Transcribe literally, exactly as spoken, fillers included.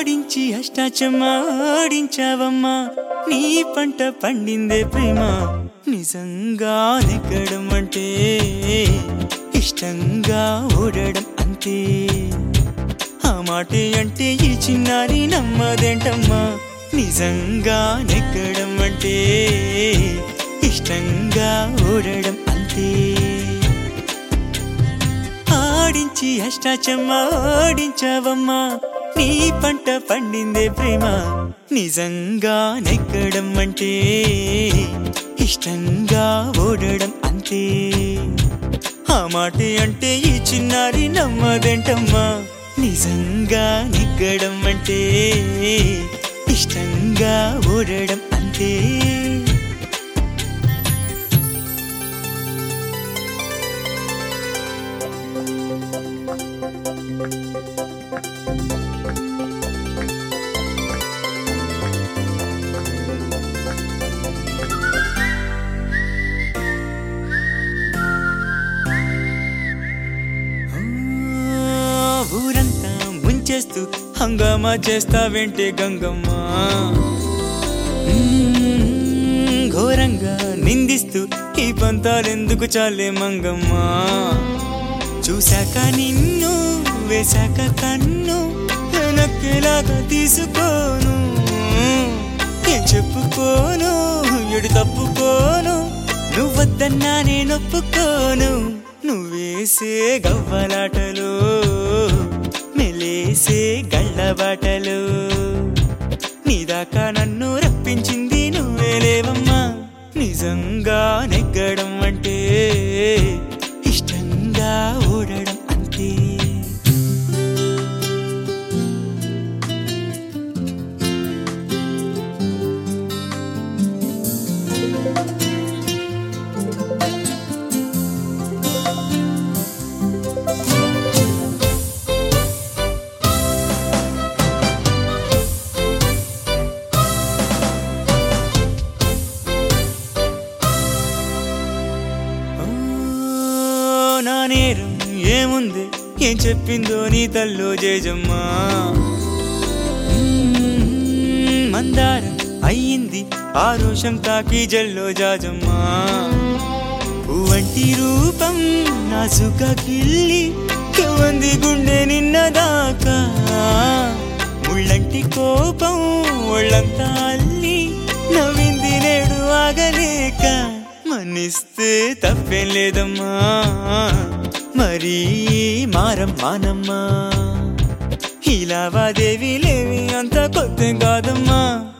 ఆడించి అష్టాచమ్మా ఆడించావమ్మా నీ పంట పండిందే ప్రేమ నిజంగా నెగ్గడం అంటే ఇష్టంగా ఓడడం అంతే ఆ మాటే అంటే ఈ చిన్నారి నమ్మదేంటమ్మా నిజంగా నెగ్గడం అంటే ఇష్టంగా ఓడడం అంతే ఆడించి అష్టాచమ్మా ఆడించావమ్మా నీ పంట పండిందే ప్రేమ నిజంగా నెగ్గడం అంటే ఇష్టంగా ఓడడం అంతే ఆ మాటే అంటే ఈ చిన్నారి నమ్మదేంటమ్మా నిజంగా నెగ్గడం అంటే ఇష్టంగా ఓడడం అంతే ఊరంతా ముంచేస్తూ హంగామా చేస్తావేంటే గంగమ్మ ఘోరంగా నిందిస్తూ ఈ పంతాలెందుకు చాలే మంగమ్మ చూశాక నిన్ను వేశాక కన్ను వెనక్కేలాగా తీసుకోను ఏం చెప్పుకోను ఎడు తప్పుకోను నువ్వద్దన్నా నేనొప్పుకోను నువ్వేసే గవ్వలాటలు మెలేసే గళ్ళబాటలు నీదాకా నన్ను రప్పించింది నువ్వేలేవమ్మా నిజంగా నెగ్గడం అంటే ఇష్టంగా ఓడడం అంతే నా నేరం ఏముంది ఏం చెప్పిందో నీ తల్లో జేజమ్మా మందారం అయ్యింది ఆ రోషం తాకి జల్లో జాజమ్మా పువ్వంటి రూపం నా సుఖ కిల్లి కెవంది గుండె నిన్నదాకా ముళ్ళంటి కోపం ఒళ్ళంతా అల్లి నవ్వింది నేడు ఆగలేక మన్నిస్తే తప్పేం లేదమ్మా మరీ మారం మానమ్మా ఈ లావాదేవీ లేవి అంత కొత్త కాదమ్మా